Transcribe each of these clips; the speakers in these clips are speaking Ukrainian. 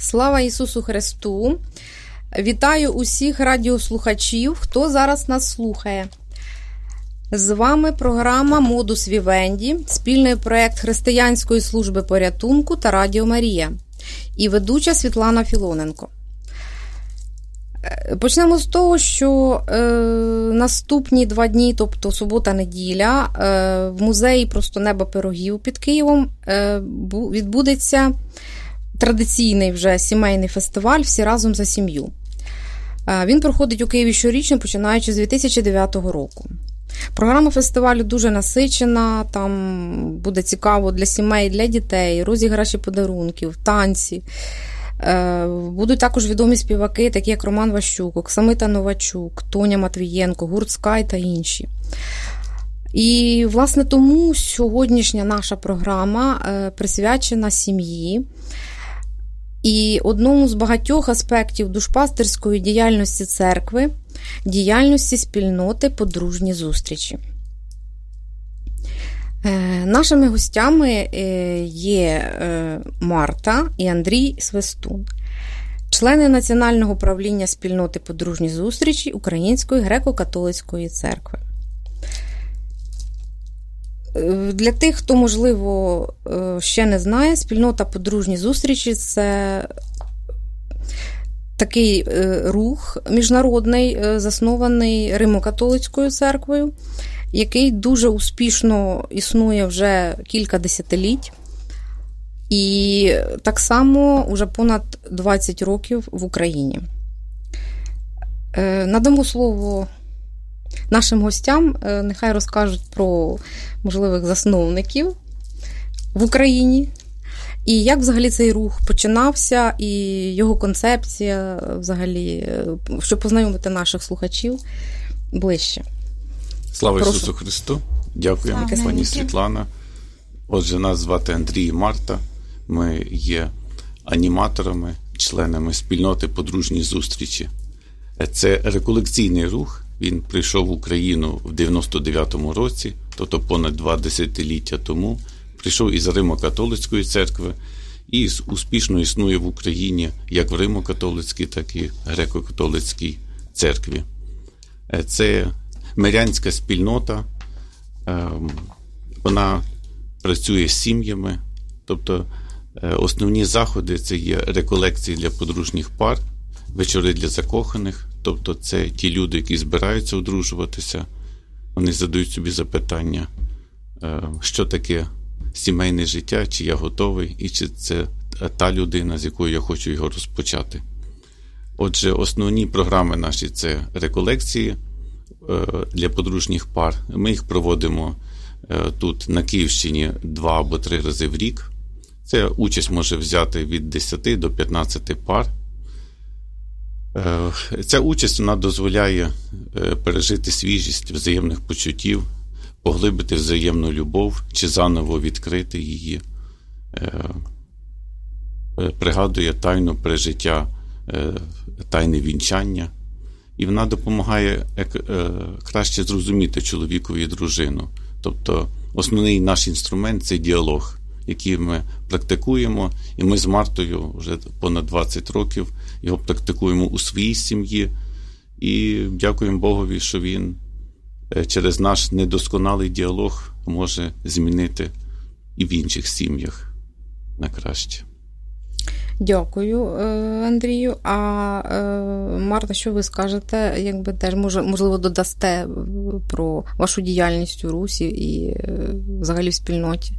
Слава Ісусу Христу! Вітаю усіх радіослухачів, хто зараз нас слухає. З вами програма «Модус Вівенді», спільний проєкт Християнської служби порятунку та Радіо Марія і ведуча Світлана Філоненко. Почнемо з того, що наступні 2 дні, тобто субота-неділя, в музеї «Просто неба пирогів» під Києвом відбудеться традиційний вже сімейний фестиваль «Всі разом за сім'ю». Він проходить у Києві щорічно, починаючи з 2009 року. Програма фестивалю дуже насичена, там буде цікаво для сімей, для дітей, розіграші подарунків, танці. Будуть також відомі співаки, такі як Роман Ващук, Оксамита Новачук, Тоня Матвієнко, гурт «Скай» та інші. І, власне, тому сьогоднішня наша програма присвячена сім'ї і одному з багатьох аспектів душпастерської діяльності церкви – діяльності спільноти «Подружні зустрічі». Нашими гостями є Марта і Андрій Свистун, члени Національного правління спільноти «Подружні зустрічі» Української греко-католицької церкви. Для тих, хто, можливо, ще не знає, спільнота «Подружні зустрічі» – це такий рух міжнародний, заснований Римо-католицькою церквою, який дуже успішно існує вже кілька десятиліть. І так само вже понад 20 років в Україні. Надамо слово нашим гостям, нехай розкажуть про можливих засновників в Україні, і як взагалі цей рух починався, і його концепція взагалі, щоб познайомити наших слухачів ближче. Слава Прошу. Ісусу Христу! Дякуємо, пані Світлана. Отже, нас звати Андрій і Марта. Ми є аніматорами, членами спільноти «Подружні зустрічі». Це реколекційний рух. Він прийшов в Україну в 99-му році, тобто понад 2 десятиліття тому. Прийшов із Римо-католицької церкви і успішно існує в Україні як в Римо-католицькій, так і греко-католицькій церкві. Це мирянська спільнота, вона працює з сім'ями, тобто основні заходи – це є реколекції для подружніх пар, вечори для закоханих, тобто це ті люди, які збираються одружуватися, вони задають собі запитання, що таке сімейне життя, чи я готовий, і чи це та людина, з якою я хочу його розпочати. Отже, основні програми наші – це реколекції для подружніх пар. Ми їх проводимо тут на Київщині 2 або 3 рази в рік. Це участь може взяти від 10 до 15 пар. Ця участь вона дозволяє пережити свіжість взаємних почуттів, поглибити взаємну любов чи заново відкрити її. Пригадує тайну пережиття, тайне вінчання. І вона допомагає краще зрозуміти чоловікові і дружину. Тобто основний наш інструмент – це діалог, який ми практикуємо. І ми з Мартою вже понад 20 років його практикуємо у своїй сім'ї. І дякуємо Богові, що він через наш недосконалий діалог може змінити і в інших сім'ях на краще. Дякую, Андрію. А Марта, що ви скажете, якби теж, можливо, додасте про вашу діяльність у Русі і взагалі в спільноті?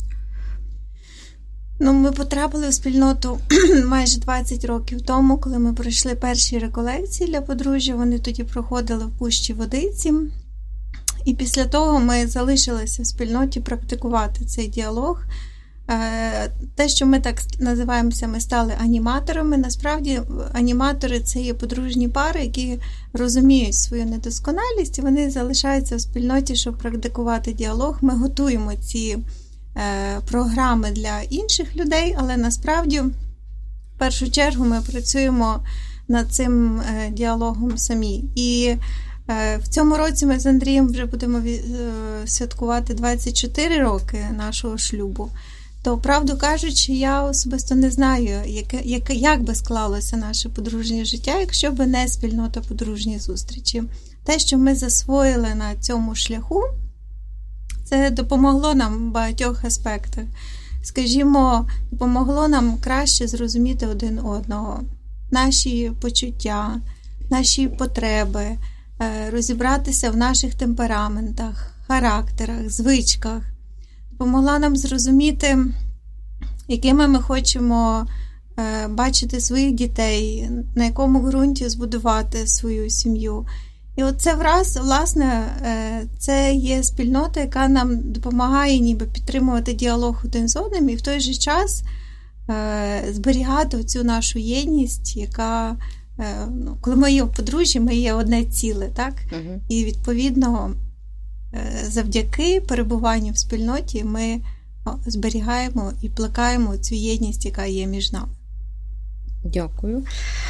Ми потрапили в спільноту майже 20 років тому, коли ми пройшли перші реколекції для подружжя. Вони тоді проходили в Пущі Водиці. І після того ми залишилися в спільноті практикувати цей діалог. Те, що ми так називаємося, ми стали аніматорами. Насправді, аніматори – це є подружні пари, які розуміють свою недосконалість, і вони залишаються в спільноті, щоб практикувати діалог. Ми готуємо ці програми для інших людей, але насправді, в першу чергу, ми працюємо над цим діалогом самі. І в цьому році ми з Андрієм вже будемо святкувати 24 роки нашого шлюбу. то, правду кажучи, я особисто не знаю, як би склалося наше подружнє життя, якщо б не спільнота подружньої зустрічі. Те, що ми засвоїли на цьому шляху, це допомогло нам в багатьох аспектах. Скажімо, допомогло нам краще зрозуміти один одного, наші почуття, наші потреби, розібратися в наших темпераментах, характерах, звичках. Допомогла нам зрозуміти, якими ми хочемо бачити своїх дітей, на якому ґрунті збудувати свою сім'ю. І от це власне, це є спільнота, яка нам допомагає ніби підтримувати діалог один з одним і в той же час зберігати цю нашу єдність, яка, коли ми є в подружжі, ми є одне ціле, так? Угу. І відповідно завдяки перебуванню в спільноті ми зберігаємо і плекаємо цю єдність, яка є між нами. Дякую.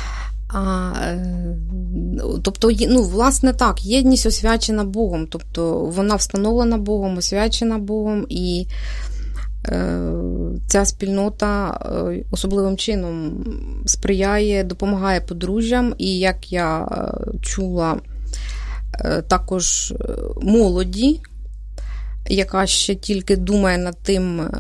Тобто, власне так, єдність освячена Богом, тобто вона встановлена Богом, освячена Богом, і ця спільнота особливим чином сприяє, допомагає подружжям, і як я чула, також молоді, яка ще тільки думає над тим,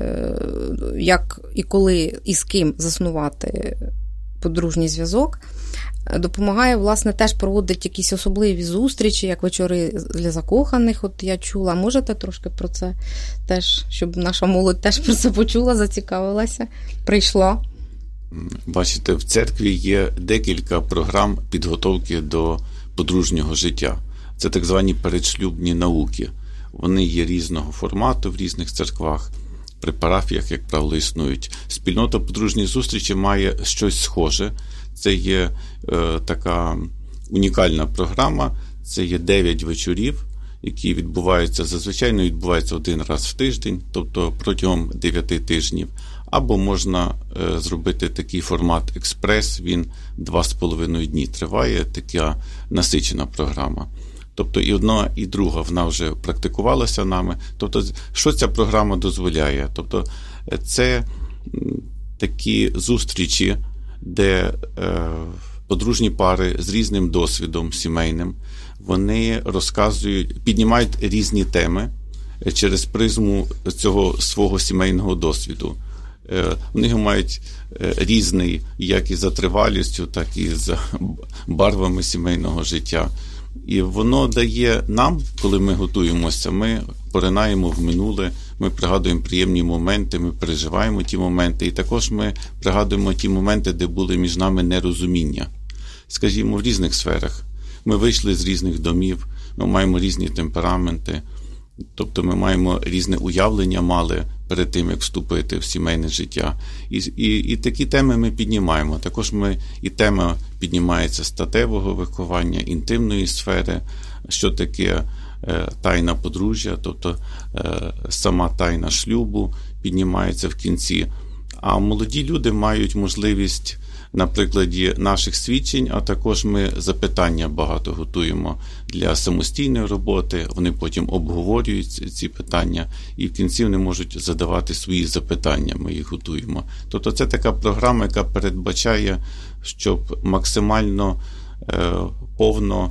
як і коли і з ким заснувати подружній зв'язок, допомагає, власне, теж проводить якісь особливі зустрічі, як вечори для закоханих, от я чула. Можете трошки про це теж, щоб наша молодь теж про це почула, зацікавилася, прийшла? Бачите, в церкві є декілька програм підготовки до подружнього життя. Це так звані передшлюбні науки. Вони є різного формату в різних церквах, при парафіях, як правило, існують. Спільнота подружньої зустрічі має щось схоже. Це є така унікальна програма. Це є 9 вечорів, які відбуваються, зазвичай відбуваються один раз в тиждень, тобто протягом 9 тижнів. Або можна зробити такий формат експрес, він 2,5 дні триває, така насичена програма. Тобто і одна, і друга, вона вже практикувалася нами. Тобто, що ця програма дозволяє? Тобто, це такі зустрічі, де подружні пари з різним досвідом сімейним, вони розказують, піднімають різні теми через призму цього свого сімейного досвіду. Вони мають різний, як і за тривалістю, так і за барвами сімейного життя. І воно дає нам, коли ми готуємося, ми поринаємо в минуле, ми пригадуємо приємні моменти, ми переживаємо ті моменти, і також ми пригадуємо ті моменти, де були між нами нерозуміння. Скажімо, в різних сферах. Ми вийшли з різних домів, ми маємо різні темпераменти, тобто ми маємо різне уявлення мали перед тим, як вступити в сімейне життя. І такі теми ми піднімаємо. Також і тема піднімається статевого виховання, інтимної сфери, що таке тайна подружжя, тобто сама тайна шлюбу піднімається в кінці. А молоді люди мають можливість на прикладі наших свідчень, а також ми запитання багато готуємо для самостійної роботи, вони потім обговорюють ці питання, і в кінці вони можуть задавати свої запитання, ми їх готуємо. Тобто це така програма, яка передбачає, щоб максимально повно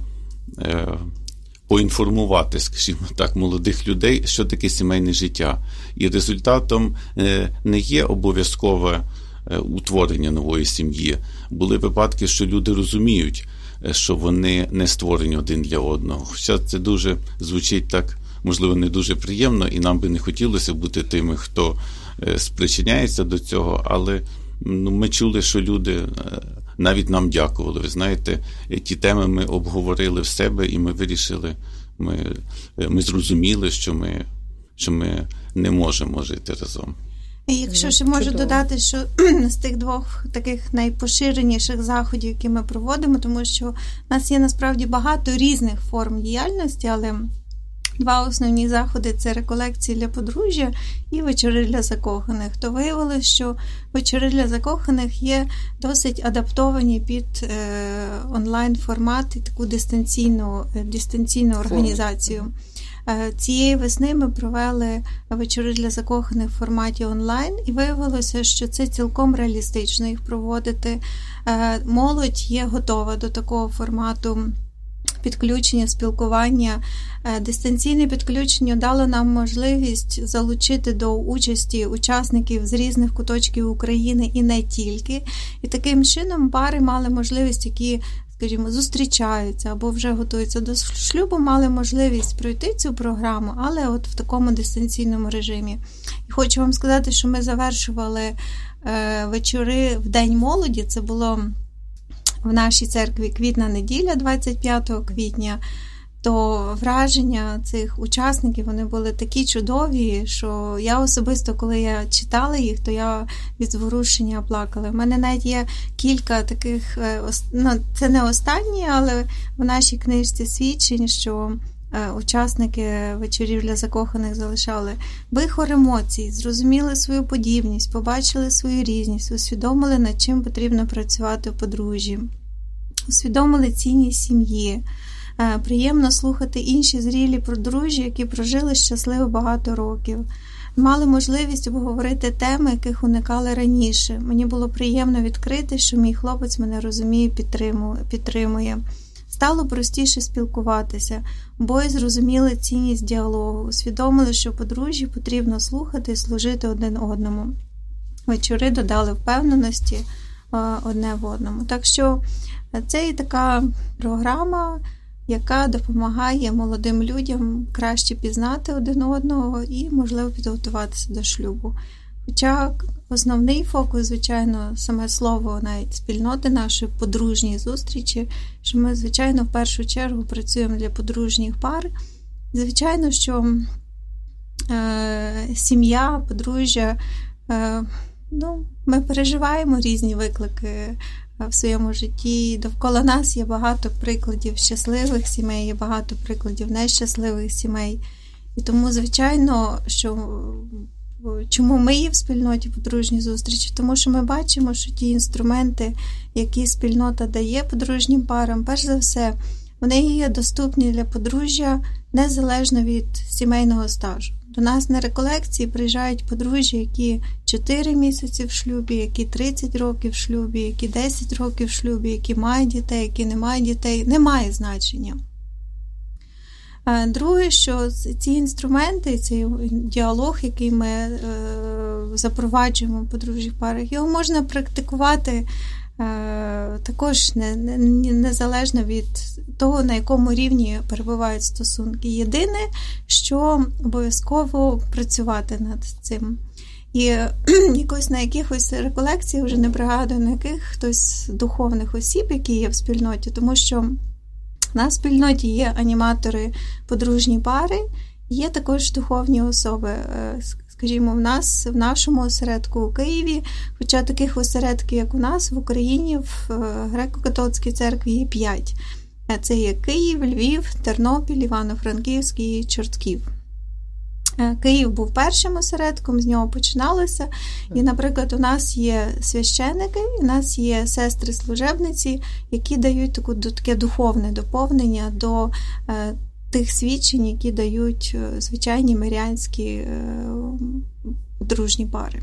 поінформувати, скажімо так, молодих людей, що таке сімейне життя. І результатом не є обов'язкове утворення нової сім'ї. Були випадки, що люди розуміють, що вони не створені один для одного. Хоча це дуже звучить так, можливо, не дуже приємно, і нам би не хотілося бути тими, хто спричиняється до цього, але ми чули, що люди навіть нам дякували. Ви знаєте, ті теми ми обговорили в себе, і ми вирішили, ми зрозуміли, що ми не можемо жити разом. І якщо ще можу додати, що з тих двох таких найпоширеніших заходів, які ми проводимо, тому що в нас є насправді багато різних форм діяльності, але два основні заходи – це реколекції для подружжя і вечори для закоханих. То виявилося, що вечори для закоханих є досить адаптовані під онлайн-формат і таку дистанційну організацію. Цієї весни ми провели вечори для закоханих в форматі онлайн, і виявилося, що це цілком реалістично їх проводити. Молодь є готова до такого формату підключення, спілкування. Дистанційне підключення дало нам можливість залучити до участі учасників з різних куточків України і не тільки. І таким чином пари мали можливість, які, скажімо, зустрічаються або вже готуються до шлюбу, мали можливість пройти цю програму, але от в такому дистанційному режимі. І хочу вам сказати, що ми завершували вечори в День молоді, це було в нашій церкві квітна-неділя, 25 квітня, то враження цих учасників, вони були такі чудові, що я особисто, коли я читала їх, то я від зворушення плакала. У мене навіть є кілька таких, це не останні, але в нашій книжці свідчень, що учасники вечорів для закоханих залишали вихор емоцій, зрозуміли свою подібність, побачили свою різність, усвідомили, над чим потрібно працювати у подружжі, усвідомили цінність сім'ї. Приємно слухати інші зрілі подружжя, які прожили щасливо багато років. Мали можливість обговорити теми, яких уникали раніше. Мені було приємно відкрити, що мій хлопець мене розуміє, підтримує. Стало простіше спілкуватися. Обоє зрозуміли цінність діалогу, усвідомили, що подружжі потрібно слухати і служити один одному. Вечори додали впевненості одне в одному. Так що це і така програма, яка допомагає молодим людям краще пізнати один одного і, можливо, підготуватися до шлюбу. Хоча основний фокус, звичайно, саме слово навіть спільноти нашої подружньої зустрічі, що ми, звичайно, в першу чергу працюємо для подружніх пар. Звичайно, що сім'я, подружжя, ми переживаємо різні виклики в своєму житті. Довкола нас є багато прикладів щасливих сімей, є багато прикладів нещасливих сімей. І тому, звичайно, що чому ми є в спільноті подружньої зустрічі? Тому що ми бачимо, що ті інструменти, які спільнота дає подружнім парам, перш за все, вони є доступні для подружжя незалежно від сімейного стажу. До нас на реколекції приїжджають подружжя, які 4 місяці в шлюбі, які 30 років в шлюбі, які 10 років в шлюбі, які мають дітей, які не мають дітей. Немає значення. Друге, що ці інструменти, цей діалог, який ми запроваджуємо в подружніх парах, його можна практикувати також незалежно від того, на якому рівні перебувають стосунки. Єдине, що обов'язково працювати над цим. І якось на якихось реколекціях, вже не пригадую, на яких хтось з духовних осіб, які є в спільноті, тому що на спільноті є аніматори подружні пари, є також духовні особи. Скажімо, в нашому осередку у Києві, хоча таких осередків, як у нас, в Україні, в греко-католицькій церкві є 5. Це є Київ, Львів, Тернопіль, Івано-Франківськ і Чортків. Київ був першим осередком, з нього починалося. І, наприклад, у нас є священики, у нас є сестри-служебниці, які дають таке духовне доповнення до тих свідчень, які дають звичайні мирянські дружні пари.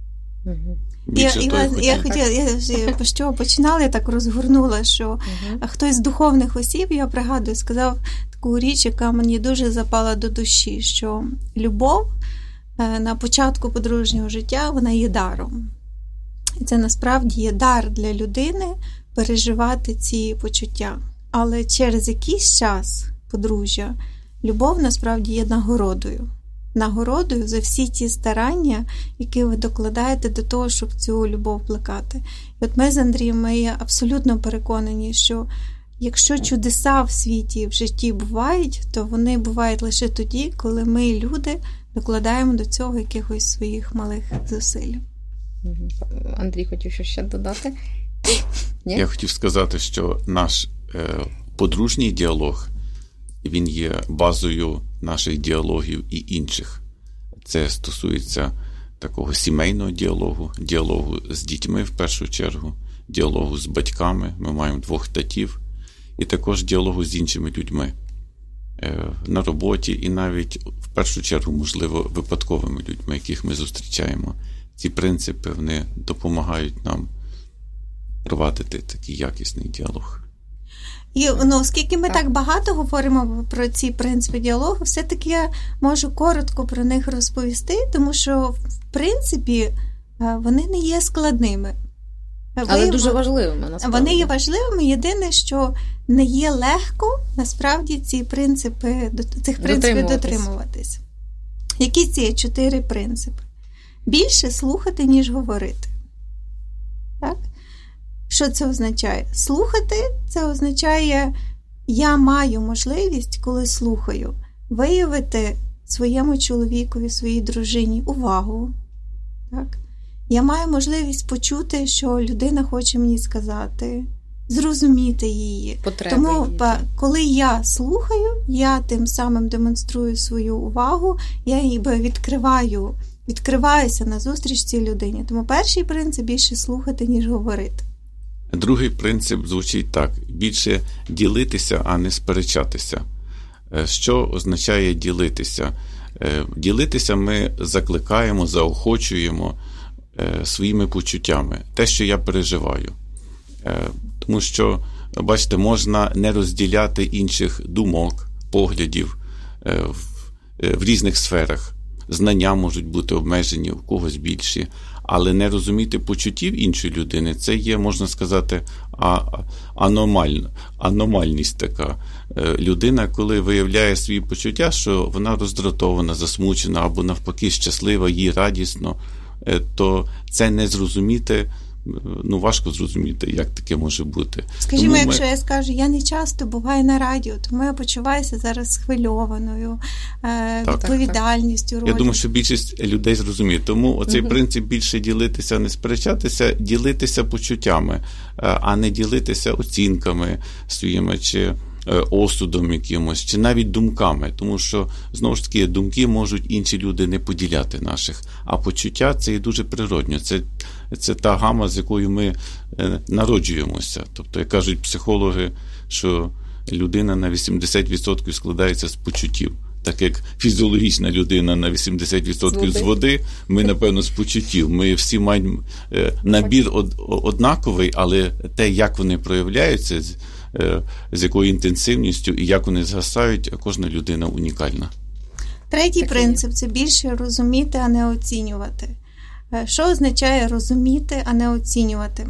Я з чого починала, я так розгорнула, що хтось з духовних осіб, я пригадую, сказав таку річ, яка мені дуже запала до душі, що любов на початку подружнього життя, вона є даром. І це насправді є дар для людини переживати ці почуття. Але через якийсь час подружжя любов насправді є нагородою. Нагородою за всі ті старання, які ви докладаєте до того, щоб цю любов плекати. І от ми з Андрієм, ми є абсолютно переконані, що якщо чудеса в світі, в житті бувають, то вони бувають лише тоді, коли ми, люди, докладаємо до цього якихось своїх малих зусиль. Андрій хотів щось ще додати? Ні? Я хотів сказати, що наш подружній діалог, він є базою наших діалогів і інших. Це стосується такого сімейного діалогу з дітьми в першу чергу, діалогу з батьками, ми маємо 2 татів, і також діалогу з іншими людьми. на роботі і навіть в першу чергу, можливо, випадковими людьми, яких ми зустрічаємо. Ці принципи, вони допомагають нам провадити такий якісний діалог. І оскільки ми так багато говоримо про ці принципи діалогу, все-таки я можу коротко про них розповісти, тому що, в принципі, вони не є складними. Але дуже важливими, насправді. Вони є важливими, єдине, що не є легко, насправді, цих принципів дотримуватись. Які ці 4 принципи? Більше слухати, ніж говорити. Так? Що це означає? Слухати – це означає, я маю можливість, коли слухаю, виявити своєму чоловікові, своїй дружині увагу. Так? Я маю можливість почути, що людина хоче мені сказати, зрозуміти її. Тому, коли я слухаю, я тим самим демонструю свою увагу, я ніби відкриваюся на зустріч цій людині. Тому перший принцип – більше слухати, ніж говорити. Другий принцип звучить так. Більше ділитися, а не сперечатися. Що означає ділитися? Ділитися ми закликаємо, заохочуємо своїми почуттями. Те, що я переживаю. Тому що, бачите, можна не розділяти інших думок, поглядів в різних сферах. Знання можуть бути обмежені, в когось більші. Але не розуміти почуттів іншої людини, це є, можна сказати, аномальність така. Людина, коли виявляє свої почуття, що вона роздратована, засмучена або навпаки щаслива, їй радісно, то це не зрозуміти, важко зрозуміти, як таке може бути. Скажімо, якщо я скажу, я не часто буваю на радіо, тому я почуваюся зараз схвильованою, відповідальністю. Я думаю, що більшість людей зрозуміє. Тому оцей принцип більше ділитися, не сперечатися, ділитися почуттями, а не ділитися оцінками своїми, чи осудом якимось, чи навіть думками. Тому що, знову ж таки, думки можуть інші люди не поділяти наших. А почуття – це є дуже природньо. Це та гама, з якою ми народжуємося. Тобто, як кажуть психологи, що людина на 80% складається з почуттів. Так як фізіологічна людина на 80% з води, ми, напевно, з почуттів. Ми всі маємо набір однаковий, але те, як вони проявляються, з якою інтенсивністю і як вони згасають, кожна людина унікальна. Третій принцип – це більше розуміти, а не оцінювати. Що означає розуміти, а не оцінювати?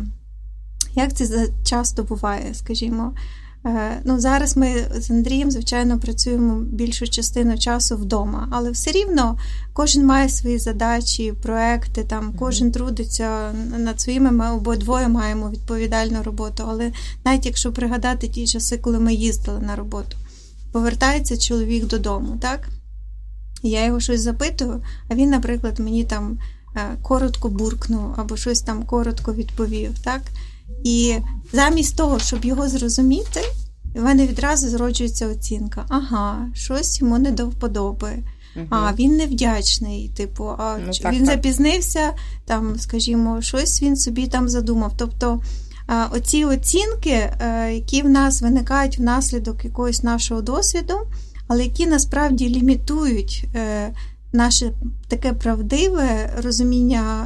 Як це часто буває, скажімо? Зараз ми з Андрієм, звичайно, працюємо більшу частину часу вдома, але все рівно кожен має свої задачі, проекти, кожен трудиться над своїми, ми обидвоє маємо відповідальну роботу, але навіть якщо пригадати ті часи, коли ми їздили на роботу, повертається чоловік додому, так? Я його щось запитую, а він, наприклад, мені коротко буркнув або щось коротко відповів, так? І замість того, щоб його зрозуміти, в мене відразу зроджується оцінка. Ага, щось йому не до вподоби. Він невдячний, він запізнився, скажімо, щось він собі задумав. Тобто, оці оцінки, які в нас виникають внаслідок якогось нашого досвіду, але які насправді лімітують наше таке правдиве розуміння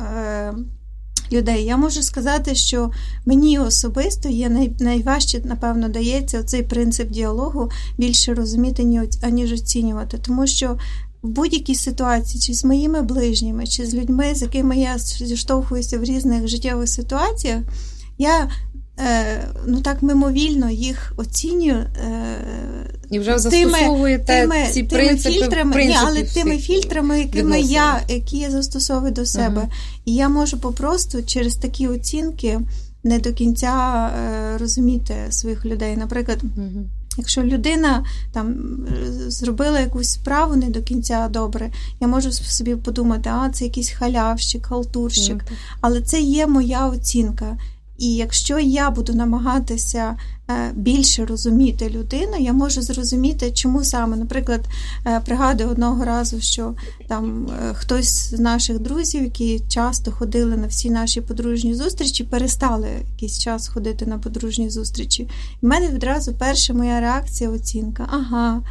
людей. Я можу сказати, що мені особисто є найважче, напевно, дається оцей принцип діалогу більше розуміти, аніж оцінювати. Тому що в будь-якій ситуації, чи з моїми ближніми, чи з людьми, з якими я зіштовхуюся в різних життєвих ситуаціях, я так мимовільно їх оцінюю і вже застосовуєте ці принципи. Але тими фільтрами, які я застосовую до себе. І я можу попросту через такі оцінки не до кінця розуміти своїх людей. Наприклад, якщо людина зробила якусь справу не до кінця добре, я можу собі подумати, це якийсь халявщик, халтурщик. Але це є моя оцінка. І якщо я буду намагатися більше розуміти людину, я можу зрозуміти, чому саме. Наприклад, пригадую одного разу, що хтось з наших друзів, які часто ходили на всі наші подружні зустрічі, перестали якийсь час ходити на подружні зустрічі. І в мене відразу перша моя реакція – оцінка.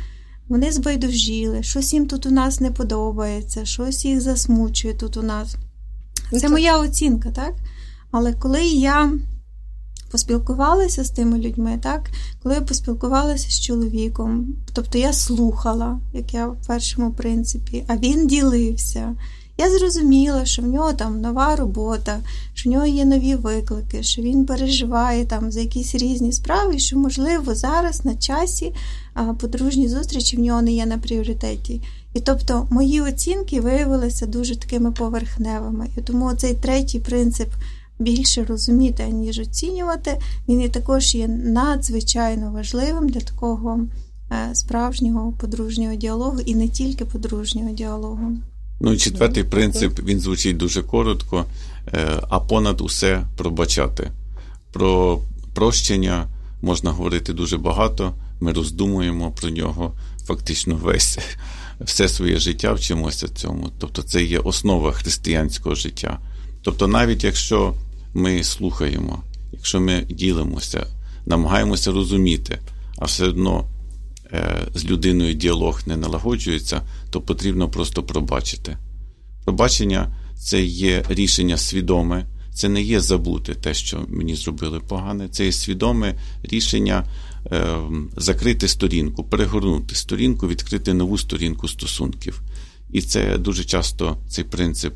Вони збайдужіли, щось їм тут у нас не подобається, щось їх засмучує тут у нас. Це моя оцінка, так? Але коли я поспілкувалася з тими людьми, так? Коли я поспілкувалася з чоловіком, тобто я слухала, як я в першому принципі, а він ділився. Я зрозуміла, що в нього там нова робота, що в нього є нові виклики, що він переживає там за якісь різні справи, і що, можливо, зараз на часі подружні зустрічі в нього не є на пріоритеті. І тобто мої оцінки виявилися дуже такими поверхневими. І тому цей третій принцип більше розуміти, ніж оцінювати, він і також є надзвичайно важливим для такого справжнього подружнього діалогу і не тільки подружнього діалогу. Ну і четвертий принцип, він звучить дуже коротко, а понад усе пробачати. Про прощення можна говорити дуже багато, ми роздумуємо про нього фактично все своє життя, вчимося цьому. Тобто це є основа християнського життя. Тобто навіть якщо ми слухаємо, якщо ми ділимося, намагаємося розуміти, а все одно з людиною діалог не налагоджується, то потрібно просто пробачити. Пробачення – це є рішення свідоме, це не є забути те, що мені зробили погане, це є свідоме рішення закрити сторінку, перегорнути сторінку, відкрити нову сторінку стосунків. І це дуже часто цей принцип,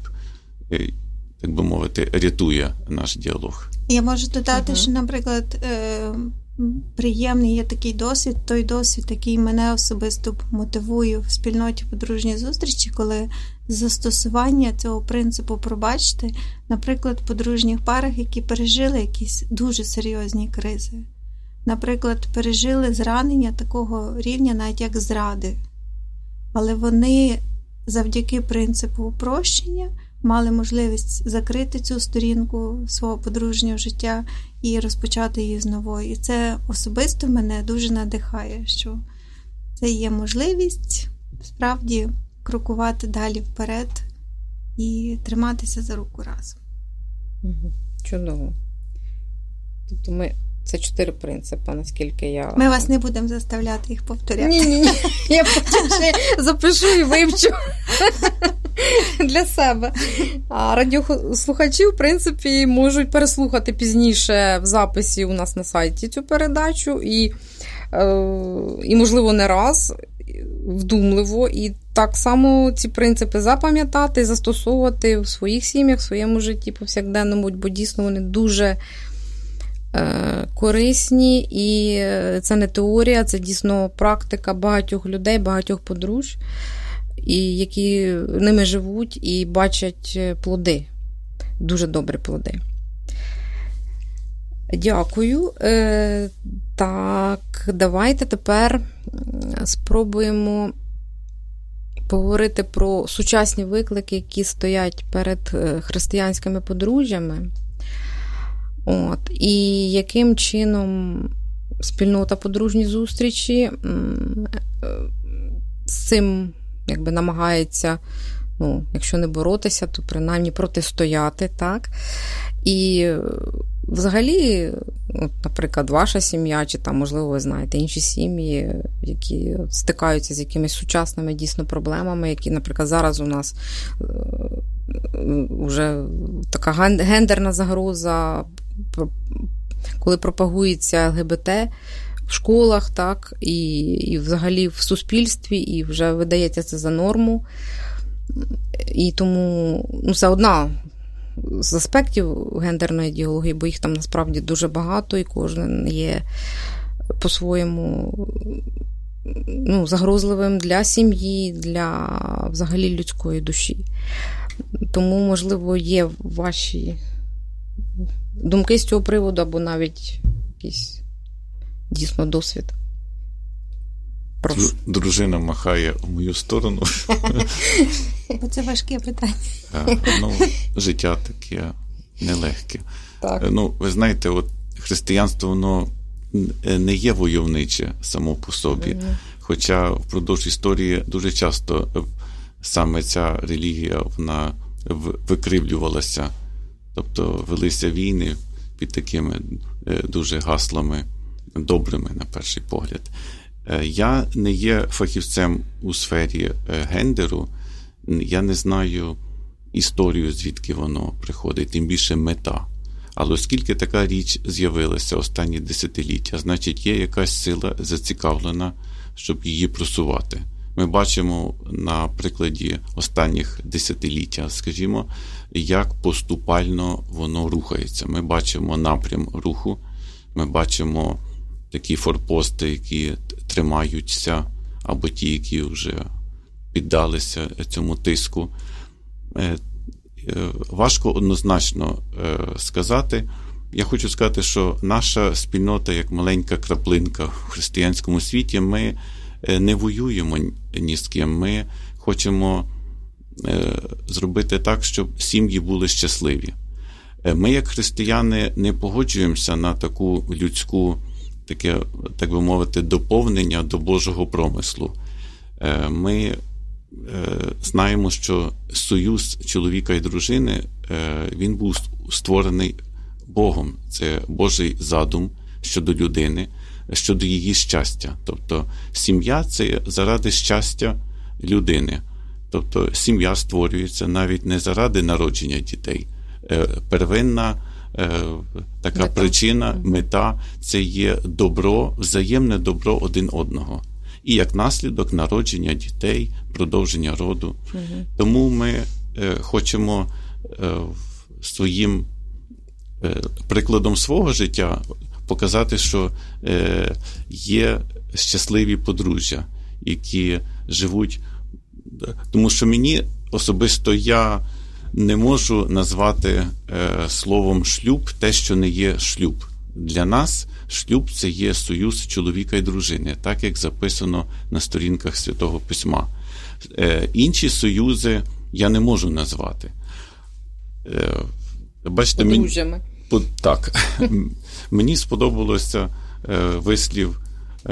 так би мовити, рятує наш діалог. Я можу додати, що, наприклад, приємний є такий досвід, той досвід, який мене особисто мотивує в спільноті подружньої зустрічі, коли застосування цього принципу пробачте, наприклад, в подружніх парах, які пережили якісь дуже серйозні кризи. Наприклад, пережили зранення такого рівня, навіть як зради. Але вони завдяки принципу прощення мали можливість закрити цю сторінку свого подружнього життя і розпочати її знову. І це особисто мене дуже надихає, що це є можливість справді крокувати далі вперед і триматися за руку разом. Чудово. Тобто це 4 принципи, наскільки я... Ми вас не будемо заставляти їх повторяти. Ні. Я потім ще запишу і вивчу для себе. А радіослухачі, в принципі, можуть переслухати пізніше в записі у нас на сайті цю передачу і можливо, не раз, вдумливо, і так само ці принципи запам'ятати, застосовувати в своїх сім'ях, в своєму житті повсякденному, бо дійсно вони дуже корисні, і це не теорія, це дійсно практика багатьох людей, багатьох подружжя, і які ними живуть і бачать плоди, дуже добрі плоди. Дякую. Так, давайте тепер спробуємо поговорити про сучасні виклики, які стоять перед християнськими подружжями. І яким чином спільнота подружні зустрічі з цим намагається, якщо не боротися, то принаймні протистояти, так? І взагалі, наприклад, ваша сім'я, чи там, можливо, ви знаєте, інші сім'ї, які стикаються з якимись сучасними дійсно проблемами, які, наприклад, зараз у нас вже така гендерна загроза, коли пропагується ЛГБТ в школах, так, і взагалі в суспільстві, і вже видається це за норму. І тому це одна з аспектів гендерної ідеології, бо їх там насправді дуже багато, і кожен є по-своєму загрозливим для сім'ї, для взагалі людської душі. Тому, можливо, є ваші думки з цього приводу, або навіть якийсь дійсно досвід. Прошу. Дружина махає в мою сторону. Бо це важке питання. Життя таке нелегке. Так. Ви знаєте, християнство, воно не є войовниче само по собі. Хоча впродовж історії дуже часто саме ця релігія, вона викривлювалася. Тобто велися війни під такими дуже гаслами добрими, на перший погляд. Я не є фахівцем у сфері гендеру, я не знаю історію, звідки воно приходить, тим більше мета. Але оскільки така річ з'явилася останні десятиліття, значить є якась сила зацікавлена, щоб її просувати. Ми бачимо на прикладі останніх десятиліття, скажімо, як поступально воно рухається. Ми бачимо напрям руху, ми бачимо такі форпости, які тримаються, або ті, які вже піддалися цьому тиску. Важко однозначно сказати. Я хочу сказати, що наша спільнота, як маленька краплинка в християнському світі, ми не воюємо ні з ким. Ми хочемо зробити так, щоб сім'ї були щасливі. Ми, як християни, не погоджуємося на таку людську, таке, так би мовити, доповнення до Божого промислу. Ми знаємо, що союз чоловіка і дружини, він був створений Богом. Це Божий задум щодо людини, щодо її щастя. Тобто сім'я – це заради щастя людини. Тобто сім'я створюється навіть не заради народження дітей. Первинна така причина, мета – це є добро, взаємне добро один одного. І як наслідок народження дітей, продовження роду. Тому ми хочемо своїм прикладом свого життя показати, що є щасливі подружжя, які живуть. Тому що мені особисто я не можу назвати словом шлюб те, що не є шлюб. Для нас шлюб – це є союз чоловіка і дружини, так як записано на сторінках Святого Письма. Інші союзи я не можу назвати. Бачите, подружжями. Так. Мені сподобалося вислів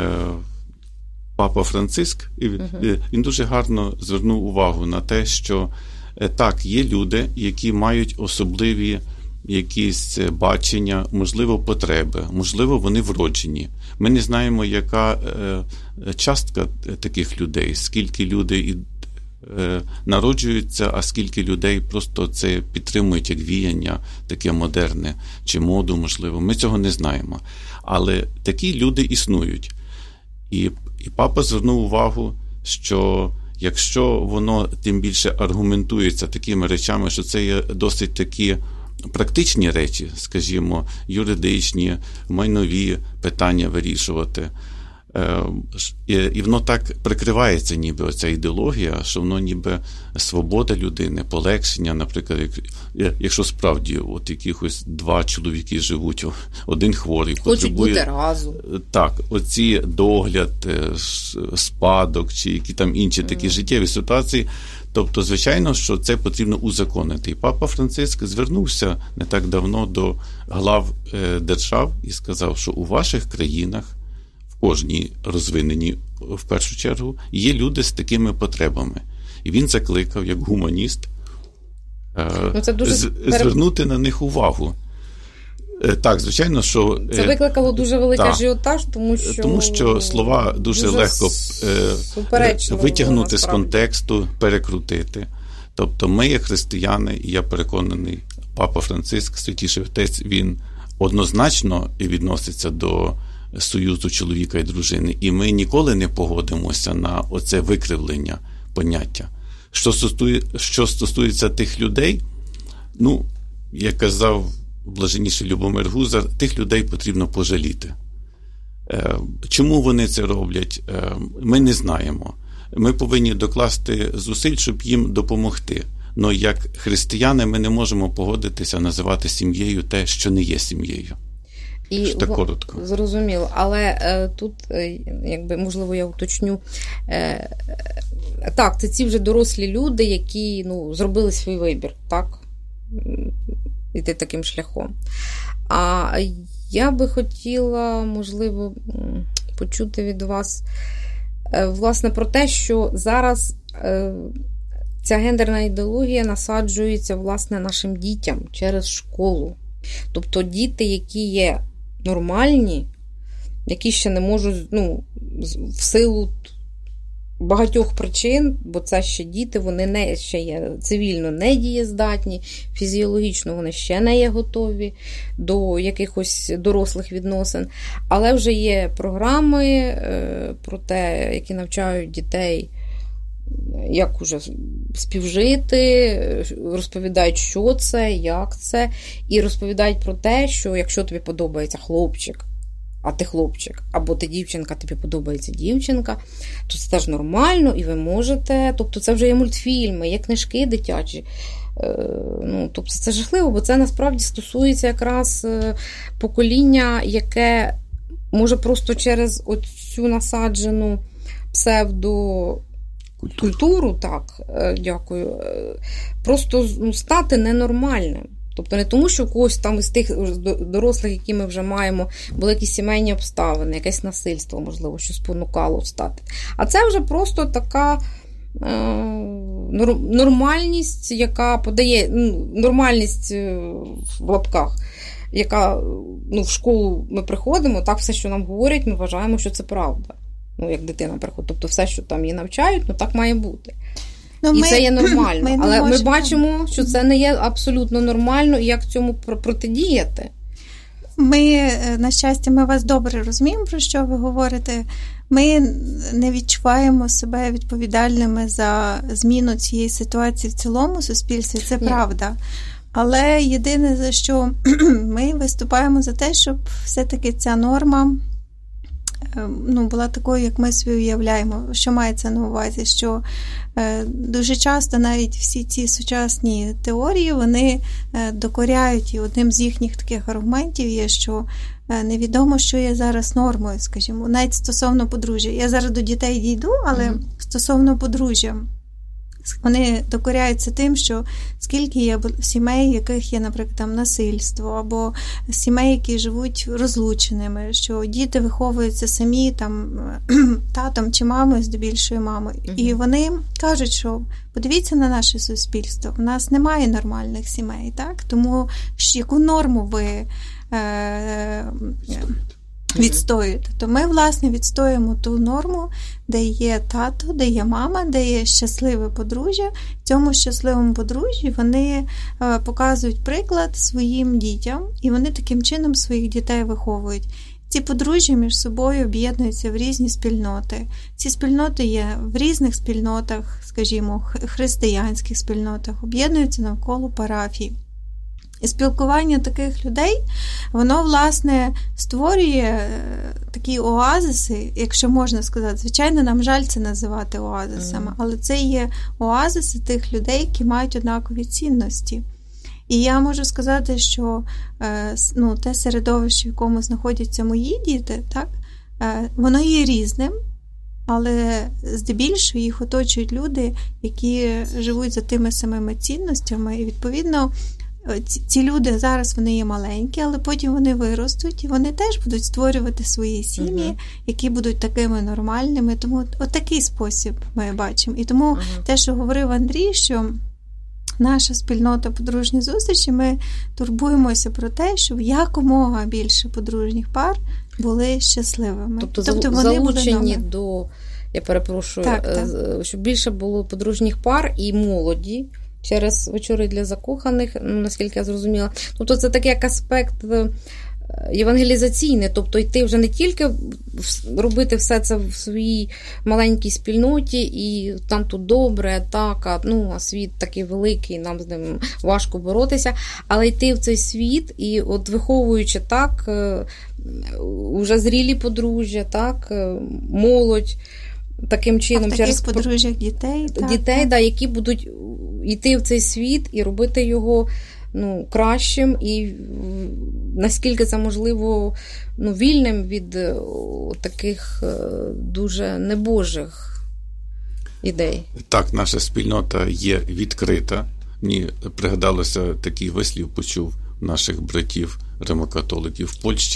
Папа Франциск, і він дуже гарно звернув увагу на те, що так, є люди, які мають особливі якісь бачення, можливо, потреби, можливо, вони вроджені. Ми не знаємо, яка частка таких людей, скільки людей народжуються, а скільки людей просто це підтримують як віяння, таке модерне, чи моду, можливо. Ми цього не знаємо. Але такі люди існують. І папа звернув увагу, що якщо воно тим більше аргументується такими речами, що це є досить такі практичні речі, скажімо, юридичні, майнові питання вирішувати. І воно так прикривається, ніби оця ідеологія, що воно ніби свобода людини, полегшення, наприклад, якщо справді от якихось два чоловіки живуть, один хворий, хочуть бути разом. Так, оці догляд, спадок, чи які там інші такі життєві ситуації. Тобто, звичайно, що це потрібно узаконити. І Папа Франциск звернувся не так давно до глав держав і сказав, що у ваших країнах, в кожній розвиненій, в першу чергу, є люди з такими потребами. І він закликав, як гуманіст, звернути на них увагу. Так, звичайно, що... Це викликало дуже великий ажіотаж, тому що слова дуже легко витягнути з контексту, перекрутити. Тобто ми, як християни, і я переконаний, Папа Франциск, Святіший Отець, він однозначно відноситься до союзу чоловіка і дружини. І ми ніколи не погодимося на оце викривлення поняття. Що стосується тих людей, як казав блаженніший Любомир Гузар, тих людей потрібно пожаліти. Чому вони це роблять, ми не знаємо. Ми повинні докласти зусиль, щоб їм допомогти. Но як християни ми не можемо погодитися називати сім'єю те, що не є сім'єю. І так коротко. Зрозуміло. Але тут, можливо, я уточню. Так, це ці вже дорослі люди, які зробили свій вибір, так? Іти таким шляхом. А я би хотіла, можливо, почути від вас, власне, про те, що зараз ця гендерна ідеологія насаджується, власне, нашим дітям через школу. Тобто діти, які є нормальні, які ще не можуть, в силу багатьох причин, бо це ще діти, вони ще є цивільно недієздатні, фізіологічно вони ще не є готові до якихось дорослих відносин. Але вже є програми про те, які навчають дітей, як уже співжити, розповідають, що це, як це, і розповідають про те, що якщо тобі подобається хлопчик, а ти хлопчик, або ти дівчинка, тобі подобається дівчинка, то це теж нормально, і ви можете, тобто це вже є мультфільми, є книжки дитячі. Тобто це жахливо, бо це насправді стосується якраз покоління, яке може просто через оцю насаджену псевдокультуру, так, дякую, просто стати ненормальним. Тобто не тому, що у когось там із тих дорослих, які ми вже маємо, були якісь сімейні обставини, якесь насильство, можливо, що спонукало стати. А це вже просто така нормальність, яка подає, нормальність в лапках, яка, в школу ми приходимо, так все, що нам говорять, ми вважаємо, що це правда. Як дитина приходить. Тобто все, що там її навчають, так має бути. І це є нормально. Але ми бачимо, що це не є абсолютно нормально, і як цьому протидіяти. Ми, на щастя, ми вас добре розуміємо, про що ви говорите. Ми не відчуваємо себе відповідальними за зміну цієї ситуації в цілому суспільстві. Це правда. Але єдине, за що ми виступаємо за те, щоб все-таки ця норма була такою, як ми собі уявляємо. Що мається на увазі? Що дуже часто навіть всі ці сучасні теорії, вони докоряють, і одним з їхніх таких аргументів є, що невідомо, що є зараз нормою, скажімо, навіть стосовно подружжя. Я зараз до дітей дійду, але стосовно подружжя. Вони докоряються тим, що скільки є сімей, яких є, наприклад, там насильство, або сімей, які живуть розлученими, що діти виховуються самі там татом чи мамою, здебільшою мамою. І вони кажуть, що подивіться на наше суспільство, у нас немає нормальних сімей, так? Тому яку норму ви відстоюєте? То ми, власне, відстоюємо ту норму, де є тато, де є мама, де є щасливе подружжя. В цьому щасливому подружжі вони показують приклад своїм дітям, і вони таким чином своїх дітей виховують. Ці подружжя між собою об'єднуються в різні спільноти. Ці спільноти є в різних спільнотах, скажімо, християнських спільнотах, об'єднуються навколо парафій. І спілкування таких людей, воно, власне, створює такі оазиси, якщо можна сказати. Звичайно, нам жаль це називати оазисами, але це є оазиси тих людей, які мають однакові цінності. І я можу сказати, що те середовище, в якому знаходяться мої діти, так, воно є різним, але здебільшого їх оточують люди, які живуть за тими самими цінностями, і, відповідно, ці люди зараз вони є маленькі, але потім вони виростуть, і вони теж будуть створювати свої сім'ї, які будуть такими нормальними. Тому отакий спосіб ми бачимо. І тому те, що говорив Андрій, що наша спільнота подружні зустрічі, ми турбуємося про те, щоб якомога більше подружніх пар були щасливими. Тобто вони залучені до, я перепрошую, щоб більше було подружніх пар і молоді, через вечори для закоханих, наскільки я зрозуміла. Тобто це такий як аспект євангелізаційний, тобто йти вже не тільки робити все це в своїй маленькій спільноті, і там тут добре, так, а світ такий великий, нам з ним важко боротися, але йти в цей світ і от виховуючи так, уже зрілі подружжя, так, молодь, таким чином, через подружжях дітей, які будуть йти в цей світ і робити його кращим і наскільки це можливо вільним від таких дуже небожих ідей. Так, наша спільнота є відкрита. Мені пригадалося такий вислів, почув наших братів римокатоликів в Польщі,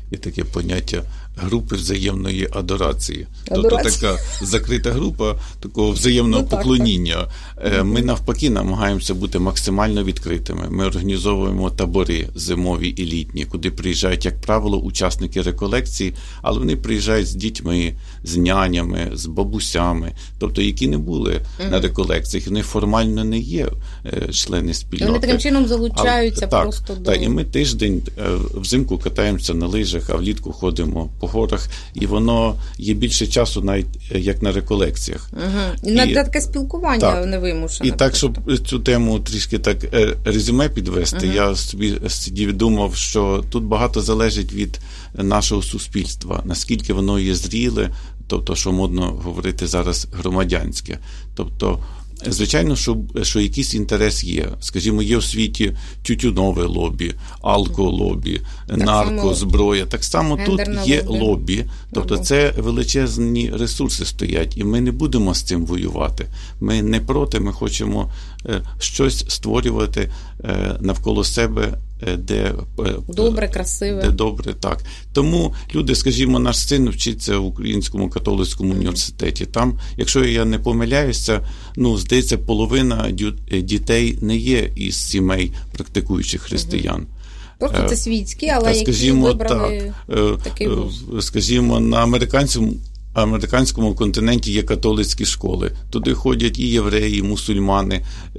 є таке поняття групи взаємної адорації. Тобто така закрита група такого взаємного поклоніння. Ми навпаки намагаємося бути максимально відкритими. Ми організовуємо табори зимові і літні, куди приїжджають, як правило, учасники реколекції, але вони приїжджають з дітьми, з нянями, з бабусями, тобто які не були на реколекціях, вони формально не є члени спільноти. Вони таким чином залучаються просто до... Так, і ми тиждень взимку катаємося на лижах, а влітку ходимо по горах, і воно є більше часу навіть як на реколекціях. І на таке спілкування невимушене. І так, щоб цю тему трішки так резюме підвести, я собі сидів і думав, що тут багато залежить від нашого суспільства, наскільки воно є зріле, тобто, що модно говорити зараз громадянське. Тобто, звичайно, що якийсь інтерес є. Скажімо, є в світі тютюнове лобі, алколобі, наркозброя. Так само тут є лобі. Тобто це величезні ресурси стоять, і ми не будемо з цим воювати. Ми не проти, ми хочемо щось створювати навколо себе, де добре, красиве. Де добре, так. Тому люди, скажімо, наш син вчиться в Українському католицькому університеті. Там, якщо я не помиляюся, здається, половина дітей не є із сімей практикуючих християн. Просто це світські, але які вибрали такий вуз. Скажімо, на американському континенті є католицькі школи. Туди ходять і євреї, і мусульмани.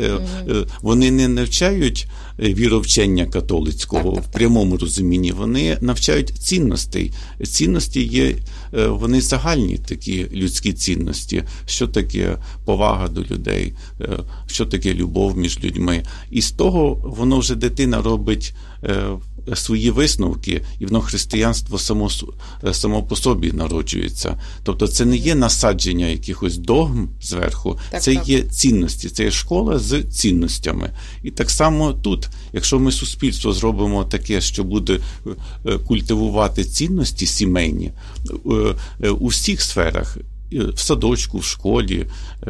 Вони не навчають віровчення католицького в прямому розумінні. Вони навчають цінностей. Цінності є, вони загальні такі людські цінності. Що таке повага до людей, що таке любов між людьми. І з того воно вже дитина робить свої висновки, і воно християнство само по собі народжується. Тобто це не є насадження якихось догм зверху, є цінності, це є школа з цінностями. І так само тут, якщо ми суспільство зробимо таке, що буде культивувати цінності сімейні у всіх сферах, в садочку, в школі,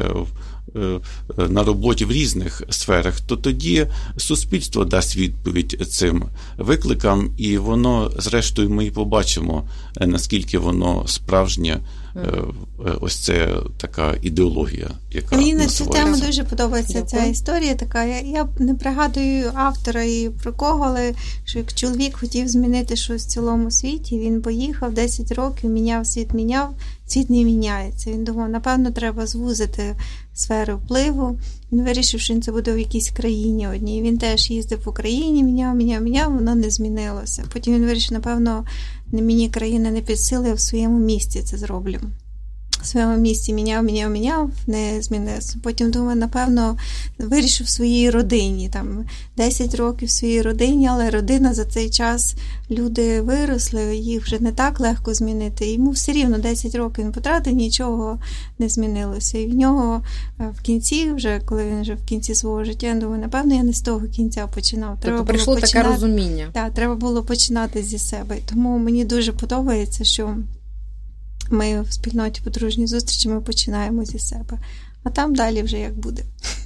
на роботі в різних сферах, то тоді суспільство дасть відповідь цим викликам, і воно, зрештою, ми і побачимо, наскільки воно справжнє, ось це така ідеологія, яка мені на цю тему дуже подобається ця історія така. Я не пригадую автора і про кого, але що як чоловік хотів змінити щось в цілому світі, він поїхав 10 років, міняв, світ не міняється. Він думав, напевно, треба звузити сферу впливу. Він вирішив, що це буде в якійсь країні одній. Він теж їздив в Україні, міняв, воно не змінилося. Потім він вирішив, напевно, мені країна не під сили, я в своєму місті це зроблю. В своєму місті міняв, не змінилося. Потім думаю, напевно, вирішив в своїй родині. 10 років в своїй родині, але родина за цей час, люди виросли, їх вже не так легко змінити. Йому все рівно 10 років він потратив, нічого не змінилося. І в нього в кінці, коли він вже в кінці свого життя, я думаю, напевно, я не з того кінця починав. Тобто прийшло таке розуміння. Так, треба було починати зі себе. Тому мені дуже подобається, що ми в спільноті «Подружні зустрічі» ми починаємо зі себе. А там далі вже як буде.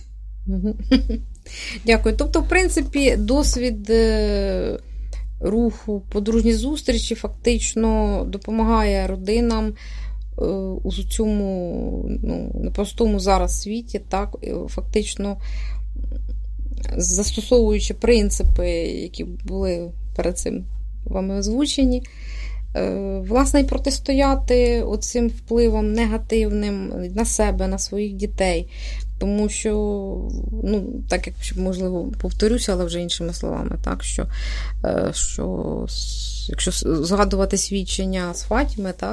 Дякую. Тобто, в принципі, досвід руху «Подружні зустрічі» фактично допомагає родинам у цьому непростому зараз світі, так, фактично застосовуючи принципи, які були перед цим вами озвучені, власне, і протистояти оцим впливам негативним на себе, на своїх дітей. Тому що, так як, можливо, повторюся, але вже іншими словами, так, що якщо згадувати свідчення з Фатіми, так,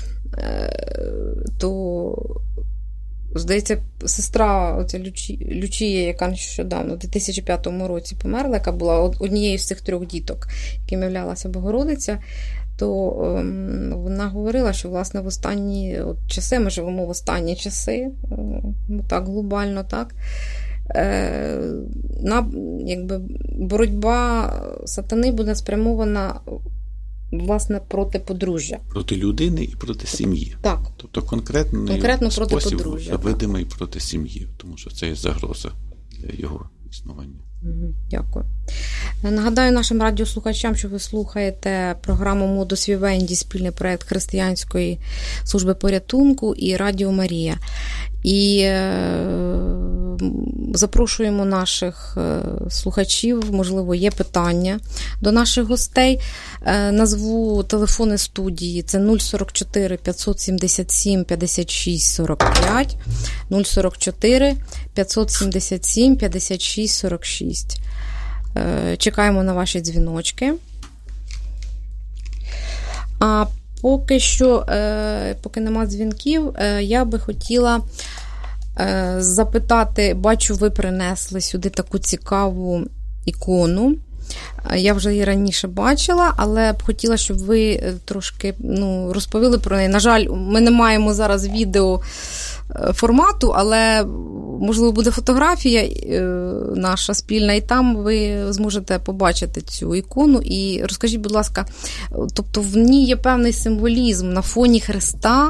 то, здається, сестра оця Лючія, яка нещодавно, у 2005 році померла, яка була однією з цих 3 діток, яким являлася Богородиця, то вона говорила, що, власне, в останні часи, ми живемо в останні часи, так глобально, так, боротьба сатани буде спрямована, власне, проти подружжя. Проти людини і проти сім'ї. Так. Тобто конкретно проти подружжя. Видимий проти сім'ї, тому що це є загроза для його існування. Дякую. Нагадаю нашим радіослухачам, що ви слухаєте програму «Модус Вівенді», спільний проєкт Християнської служби порятунку і Радіо Марія. І запрошуємо наших слухачів, можливо, є питання до наших гостей. Назву телефони студії, це 044 577 56 45, 044 577 56 46. Чекаємо на ваші дзвіночки. А поки що, поки нема дзвінків, я би хотіла запитати, бачу, ви принесли сюди таку цікаву ікону. Я вже її раніше бачила, але б хотіла, щоб ви трошки розповіли про неї. На жаль, ми не маємо зараз відео формату, але, можливо, буде фотографія наша спільна, і там ви зможете побачити цю ікону. І розкажіть, будь ласка, тобто в ній є певний символізм на фоні Христа,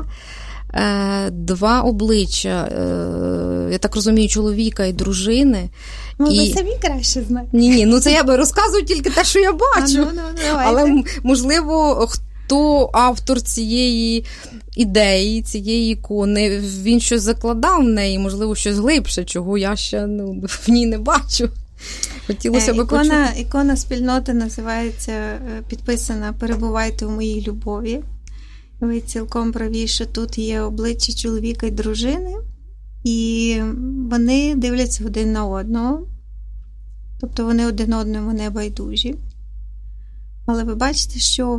два обличчя, я так розумію, чоловіка і дружини. Ви самі краще знаєте. Ні, це я розказую тільки те, що я бачу. Але, можливо, хто автор цієї ідеї, цієї ікони, він щось закладав в неї, можливо, щось глибше, чого я ще в ній не бачу. Хотілося б почути. Ікона спільноти називається, підписана «Перебувайте у моїй любові». Ви цілком праві, що тут є обличчя чоловіка і дружини, і вони дивляться один на одного, тобто вони один одному не байдужі. Але ви бачите, що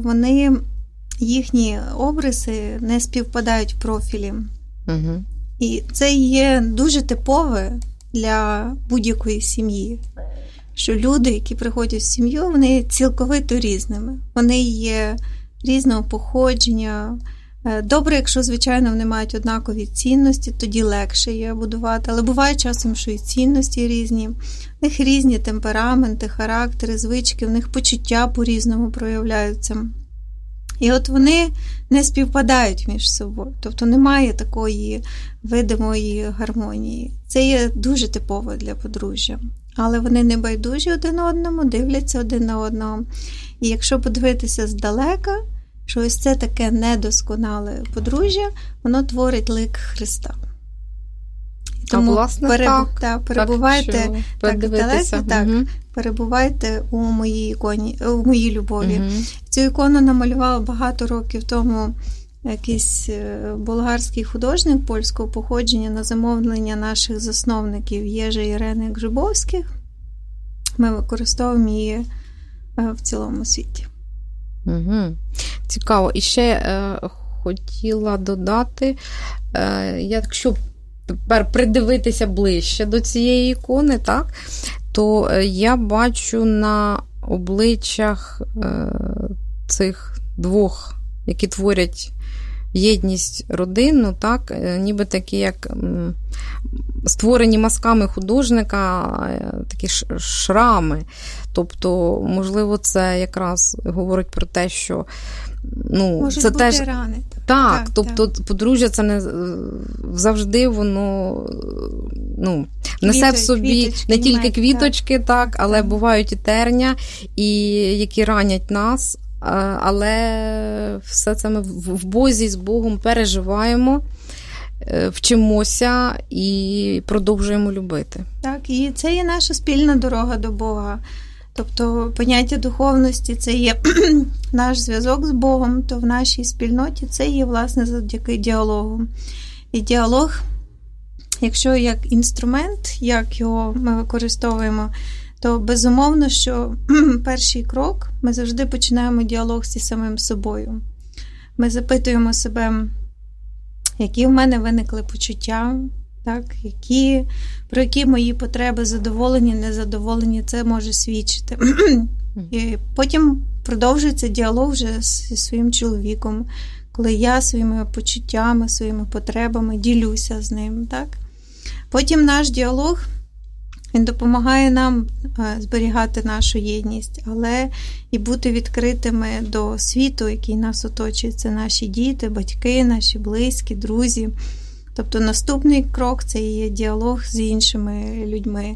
їхні обриси не співпадають в профілі. Угу. І це є дуже типове для будь-якої сім'ї, що люди, які приходять в сім'ю, вони цілковито різними. Вони є різного походження. Добре, якщо, звичайно, вони мають однакові цінності, тоді легше є будувати. Але буває часом, що і цінності різні. В них різні темпераменти, характери, звички, в них почуття по-різному проявляються. І от вони не співпадають між собою. Тобто немає такої видимої гармонії. Це є дуже типово для подружжя. Але вони не байдужі один одному, дивляться один на одного. І якщо подивитися здалека, що ось це таке недосконале подружжя, воно творить лик Христа. Тому перебувайте перебувайте у моїй іконі, у моїй любові. Угу. Цю ікону намалював багато років тому якийсь болгарський художник польського походження на замовлення наших засновників Єжа і Ірени Гжибовських. Ми використовуємо її в цілому світі. Угу. Цікаво. І ще хотіла додати, якщо тепер придивитися ближче до цієї ікони, так, то я бачу на обличчях цих двох, які творять єдність родинну, так, ніби такі, як створені мазками художника, такі шрами. Тобто, можливо, це якраз говорить про те, що можуть це бути теж рани. Так, тобто подружжя це не завжди воно несе в собі не тільки квіточки, так, але бувають і терня, і які ранять нас. Але все це ми в Бозі з Богом переживаємо, вчимося і продовжуємо любити. Так, і це є наша спільна дорога до Бога. Тобто поняття духовності – це є наш зв'язок з Богом, то в нашій спільноті це є, власне, завдяки діалогу. І діалог, якщо як інструмент, як його ми використовуємо, то безумовно, що перший крок, ми завжди починаємо діалог зі самим собою. Ми запитуємо себе, які в мене виникли почуття, так, про які мої потреби задоволені, незадоволені, це може свідчити. І потім продовжується діалог вже зі своїм чоловіком, коли я своїми почуттями, своїми потребами ділюся з ним. Так. Потім наш діалог, він допомагає нам зберігати нашу єдність, але і бути відкритими до світу, який нас оточує. Це наші діти, батьки, наші близькі, друзі. Тобто наступний крок – це є діалог з іншими людьми.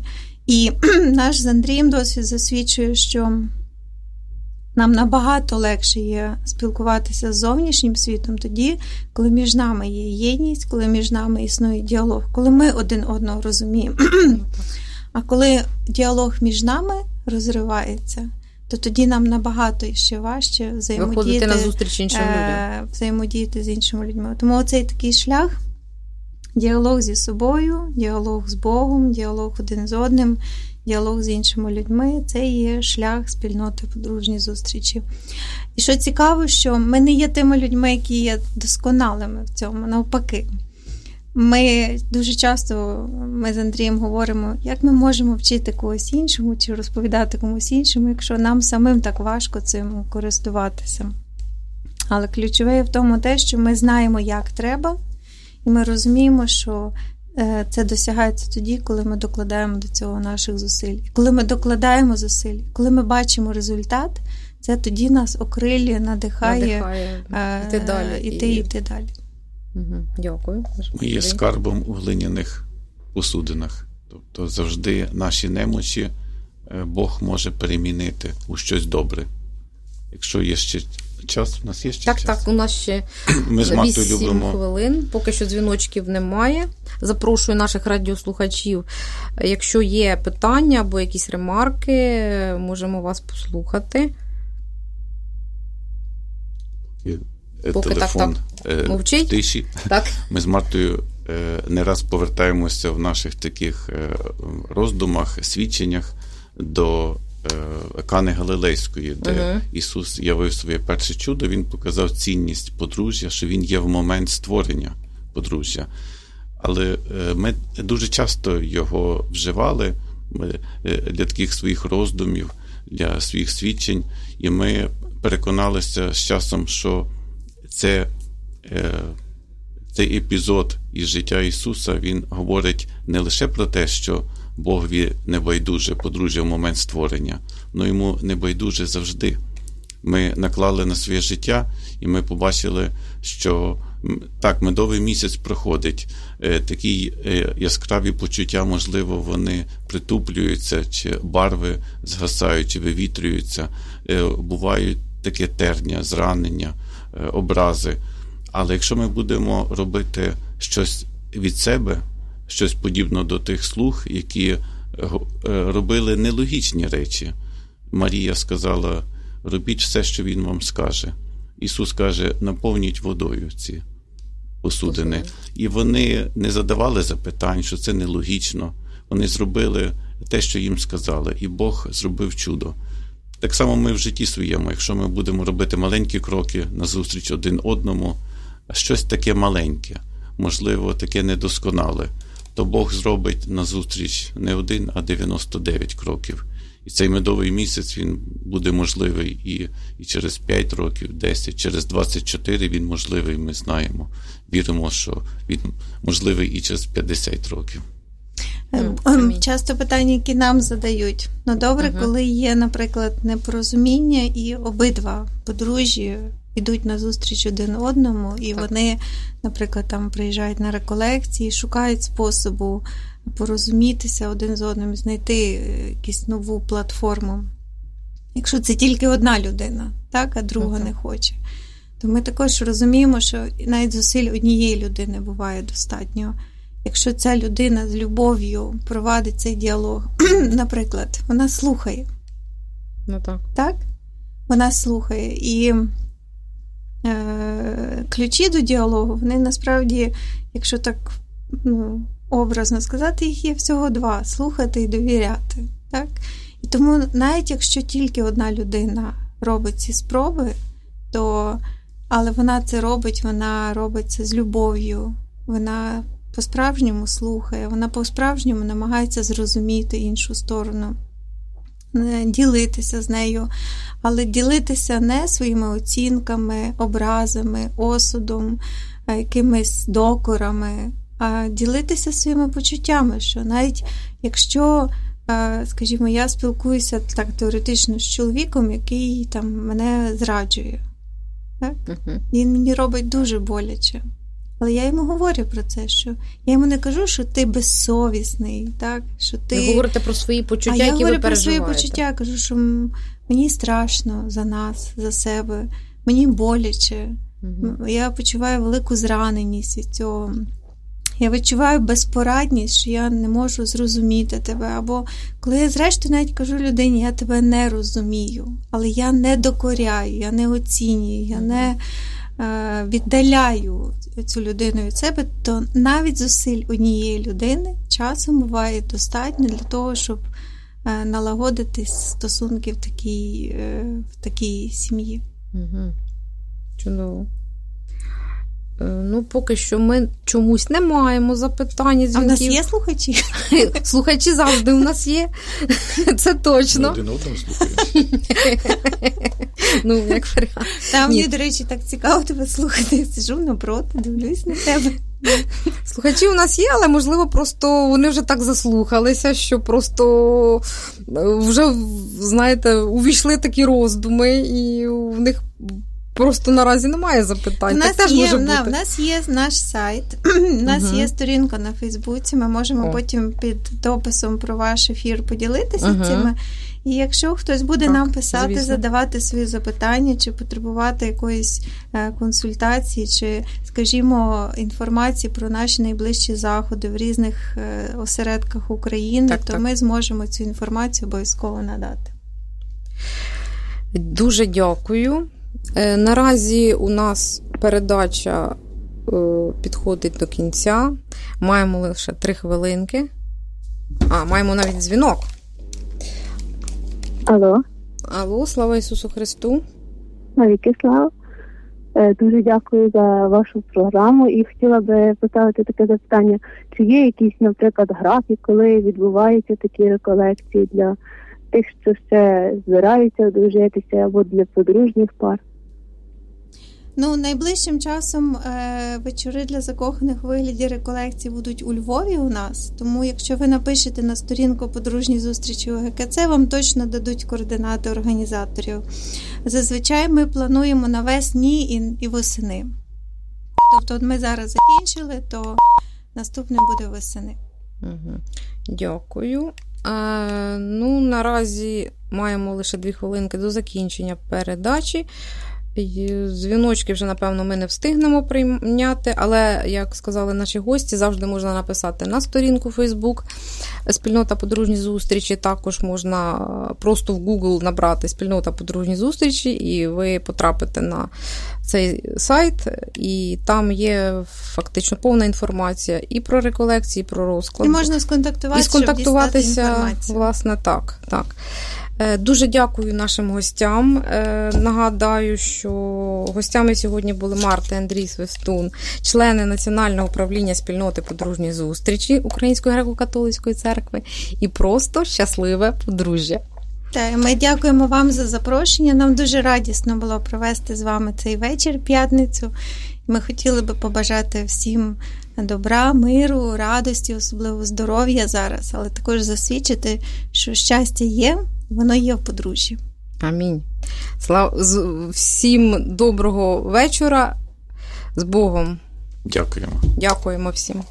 І наш з Андрієм досвід засвідчує, що нам набагато легше є спілкуватися з зовнішнім світом тоді, коли між нами є єдність, коли між нами існує діалог, коли ми один одного розуміємо. А коли діалог між нами розривається, то тоді нам набагато ще важче виходити на зустріч іншим людям. Взаємодіяти з іншими людьми. Тому оцей такий шлях, діалог зі собою, діалог з Богом, діалог один з одним, діалог з іншими людьми – це є шлях спільноти подружньої зустрічі. І що цікаво, що ми не є тими людьми, які є досконалими в цьому, навпаки. Ми дуже часто, ми з Андрієм говоримо, як ми можемо вчити когось іншому чи розповідати комусь іншому, якщо нам самим так важко цим користуватися. Але ключове в тому те, що ми знаємо, як треба, і ми розуміємо, що це досягається тоді, коли ми докладаємо до цього наших зусиль. Коли ми докладаємо зусиль, коли ми бачимо результат, це тоді нас окрилює, надихає йти далі. Дякую. Ми є скарбом у глиняних посудинах. Тобто завжди наші немочі Бог може перемінити у щось добре. Якщо є ще час, у нас є ще час? Так, у нас ще 8 хвилин. Поки що дзвіночків немає. Запрошую наших радіослухачів. Якщо є питання або якісь ремарки, можемо вас послухати. Поки телефон мовчить. В тиші. Так. Ми з Мартою не раз повертаємося в наших таких роздумах, свідченнях до Кани Галилейської, де Ісус явив своє перше чудо, Він показав цінність подружжя, що Він є в момент створення подружжя. Але ми дуже часто його вживали для таких своїх роздумів, для своїх свідчень, і ми переконалися з часом, що цей епізод із життя Ісуса, він говорить не лише про те, що Богові не байдуже подружжя в момент створення, але йому не байдуже завжди. Ми наклали на своє життя, і ми побачили, що так, медовий місяць проходить, такі яскраві почуття, можливо, вони притуплюються, чи барви згасають, чи вивітрюються, бувають таке терня, зранення, образи. Але якщо ми будемо робити щось від себе, щось подібне до тих слуг, які робили нелогічні речі. Марія сказала, робіть все, що Він вам скаже. Ісус каже, наповніть водою ці посудини. І вони не задавали запитань, що це нелогічно. Вони зробили те, що їм сказали. І Бог зробив чудо. Так само ми в житті своєму, якщо ми будемо робити маленькі кроки назустріч один одному, щось таке маленьке, можливо, таке недосконале, то Бог зробить назустріч не 1, а 99 кроків. І цей медовий місяць, він буде можливий і через 5 років, 10, через 24 він можливий, ми знаємо. Віримо, що він можливий і через 50 років. Часто питання, які нам задають. Ну, добре, коли є, наприклад, непорозуміння, і обидва подружжі йдуть на зустріч один одному, і вони, наприклад, там приїжджають на реколекції, шукають способу порозумітися один з одним, знайти якусь нову платформу. Якщо це тільки одна людина, так, а друга не хоче, то ми також розуміємо, що навіть зусиль однієї людини буває достатньо. Якщо ця людина з любов'ю провадить цей діалог, наприклад, вона слухає. Ну так. Так? Вона слухає. І ключі до діалогу, вони насправді, якщо так образно сказати, їх є всього 2. Слухати і довіряти. Так? І тому навіть якщо тільки одна людина робить ці спроби, але вона це робить це з любов'ю, вона по-справжньому слухає, вона по-справжньому намагається зрозуміти іншу сторону, ділитися з нею, але ділитися не своїми оцінками, образами, осудом, якимись докорами, а ділитися своїми почуттями, що навіть якщо, скажімо, я спілкуюся так теоретично з чоловіком, який там мене зраджує, так? Він мені робить дуже боляче. Але я йому говорю про це, що я йому не кажу, що ти безсовісний, так? Що ти... Ви говорите про свої почуття, які ви переживаєте. Я говорю про свої почуття, я кажу, що мені страшно за нас, за себе, мені боляче, я почуваю велику зраненість від цього. Я відчуваю безпорадність, що я не можу зрозуміти тебе. Або коли я зрештою навіть кажу людині, я тебе не розумію, але я не докоряю, я не оцінюю, я не віддаляю цю людину від себе, то навіть зусиль однієї людини часом буває достатньо для того, щоб налагодити стосунки в такій сім'ї. Угу. Чудово. Ну, поки що ми чомусь не маємо запитань, дзвінків. А в нас є слухачі? Слухачі завжди у нас є. Це точно. Один одному слухаємо. Ну, як варіант. Там мені, до речі, так цікаво тебе слухати. Я сиджу напроти, дивлюсь на тебе. Слухачі у нас є, але, можливо, просто вони вже так заслухалися, що просто вже, знаєте, увійшли такі роздуми, і в них просто наразі немає запитань. У нас є наш сайт, у нас є сторінка на Фейсбуці, ми можемо потім під дописом про ваш ефір поділитися цими. І якщо хтось буде нам писати, звісно, задавати свої запитання, чи потребувати якоїсь консультації, чи, скажімо, інформації про наші найближчі заходи в різних осередках України, то ми зможемо цю інформацію обов'язково надати. Дуже дякую. Наразі у нас передача підходить до кінця. Маємо лише 3 хвилинки. Маємо навіть дзвінок. Алло. Алло, слава Ісусу Христу. Навіки слава. Дуже дякую за вашу програму. І хотіла би поставити таке запитання. Чи є якийсь, наприклад, графік, коли відбуваються такі реколекції для тих, що ще збираються одружитися, або для подружніх пар? Найближчим часом вечори для закоханих у вигляді реколекцій будуть у Львові у нас. Тому, якщо ви напишете на сторінку «Подружні зустрічі УГКЦ», вам точно дадуть координати організаторів. Зазвичай ми плануємо навесні і восени. Тобто, ми зараз закінчили, то наступне буде восени. Дякую. Наразі маємо лише 2 хвилинки до закінчення передачі. Дзвіночки вже, напевно, ми не встигнемо прийняти, але, як сказали наші гості, завжди можна написати на сторінку Facebook «Спільнота подружні зустрічі». Також можна просто в Google набрати «Спільнота подружні зустрічі», і ви потрапите на цей сайт, і там є фактично повна інформація і про реколекції, і про розклад. І можна сконтактуватися, власне, так. Дуже дякую нашим гостям. Нагадаю, що гостями сьогодні були Марта і Андрій Свистун, члени Національного управління спільноти подружні зустрічі Української греко-католицької церкви, і просто щасливе подружжя. Так, ми дякуємо вам за запрошення. Нам дуже радісно було провести з вами цей вечір, п'ятницю. Ми хотіли би побажати всім добра, миру, радості, особливо здоров'я зараз, але також засвідчити, що щастя є, воно є в подружжі. Амінь. Всім доброго вечора. З Богом. Дякуємо. Дякуємо всім.